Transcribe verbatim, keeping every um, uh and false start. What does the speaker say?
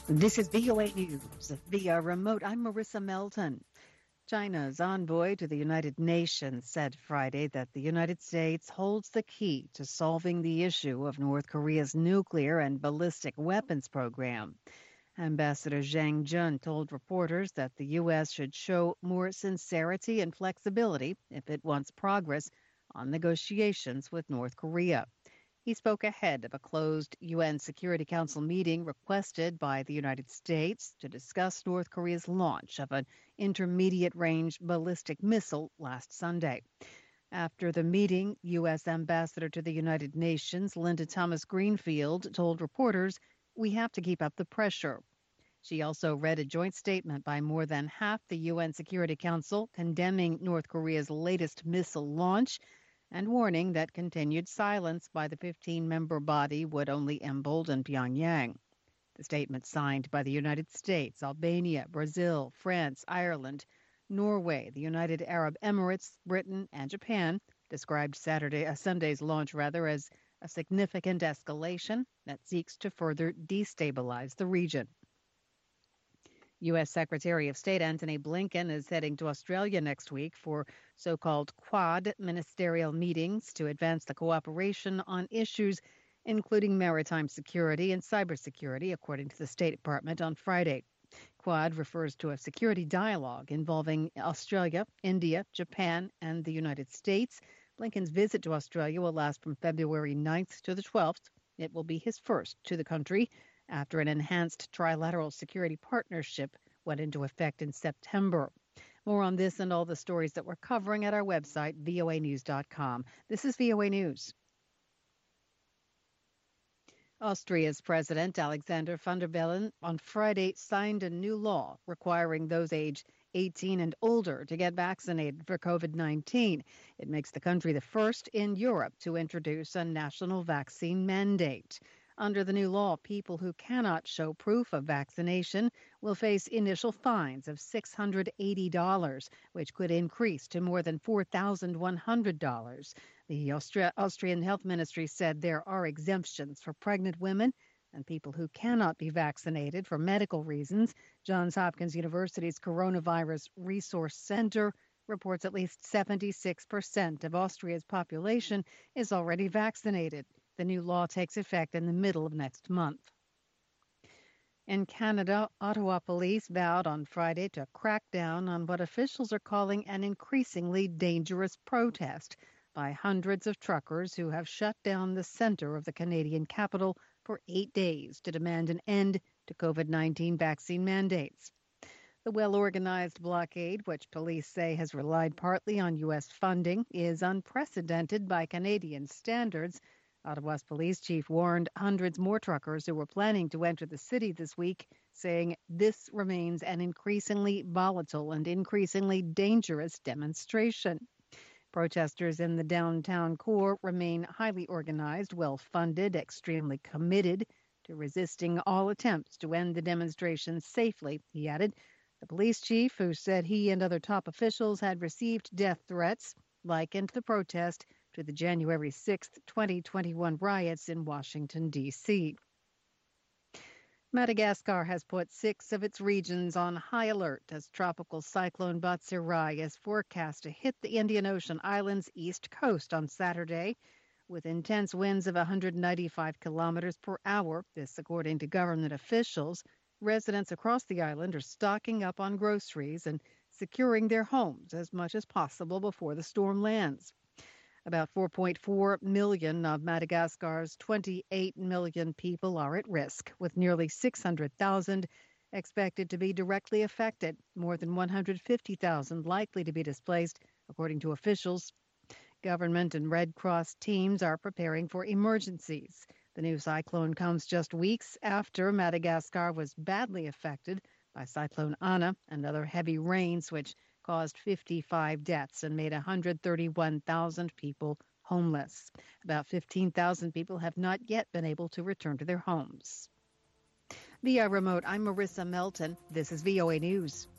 This is V O A News via remote. I'm Marissa Melton. China's envoy to the United Nations said Friday that the United States holds the key to solving the issue of North Korea's nuclear and ballistic weapons program. Ambassador Zhang Jun told reporters that the U S should show more sincerity and flexibility if it wants progress on negotiations with North Korea. He spoke ahead of a closed U N Security Council meeting requested by the United States to discuss North Korea's launch of an intermediate-range ballistic missile last Sunday. After the meeting, U S Ambassador to the United Nations Linda Thomas-Greenfield told reporters, "We have to keep up the pressure." She also read a joint statement by more than half the U N Security Council condemning North Korea's latest missile launch and warning that continued silence by the fifteen-member body would only embolden Pyongyang. The statement signed by the United States, Albania, Brazil, France, Ireland, Norway, the United Arab Emirates, Britain, and Japan described Saturday, uh, Sunday's launch rather as a significant escalation that seeks to further destabilize the region. U S. Secretary of State Antony Blinken is heading to Australia next week for so-called Quad ministerial meetings to advance the cooperation on issues including maritime security and cybersecurity, according to the State Department on Friday. Quad refers to a security dialogue involving Australia, India, Japan, and the United States. Blinken's visit to Australia will last from February ninth to the twelfth. It will be his first to the country after an enhanced trilateral security partnership went into effect in September. More on this and all the stories that we're covering at our website, V O A news dot com. This is V O A News. Austria's President Alexander van der Bellen on Friday signed a new law requiring those aged eighteen and older to get vaccinated for COVID nineteen. It makes the country the first in Europe to introduce a national vaccine mandate. Under the new law, people who cannot show proof of vaccination will face initial fines of six hundred eighty dollars, which could increase to more than four thousand one hundred dollars. The Austria- Austrian Health Ministry said there are exemptions for pregnant women and people who cannot be vaccinated for medical reasons. Johns Hopkins University's Coronavirus Resource Center reports at least seventy-six percent of Austria's population is already vaccinated. The new law takes effect in the middle of next month. In Canada, Ottawa police vowed on Friday to crack down on what officials are calling an increasingly dangerous protest by hundreds of truckers who have shut down the center of the Canadian capital for eight days to demand an end to COVID nineteen vaccine mandates. The well-organized blockade, which police say has relied partly on U S funding, is unprecedented by Canadian standards. Ottawa's police chief warned hundreds more truckers who were planning to enter the city this week, saying this remains an increasingly volatile and increasingly dangerous demonstration. Protesters in the downtown core remain highly organized, well-funded, extremely committed to resisting all attempts to end the demonstration safely, he added. The police chief, who said he and other top officials had received death threats, likened the protest to the January sixth, twenty twenty-one riots in Washington, D C Madagascar has put six of its regions on high alert as tropical cyclone Batsirai is forecast to hit the Indian Ocean island's east coast on Saturday with intense winds of one hundred ninety-five kilometers per hour. This, according to government officials. Residents across the island are stocking up on groceries and securing their homes as much as possible before the storm lands. About four point four million of Madagascar's twenty-eight million people are at risk, with nearly six hundred thousand expected to be directly affected, more than one hundred fifty thousand likely to be displaced, according to officials. Government and Red Cross teams are preparing for emergencies. The new cyclone comes just weeks after Madagascar was badly affected by Cyclone Ana and other heavy rains, which caused fifty-five deaths and made one hundred thirty-one thousand people homeless. About fifteen thousand people have not yet been able to return to their homes. Via remote, I'm Marissa Melton. This is V O A News.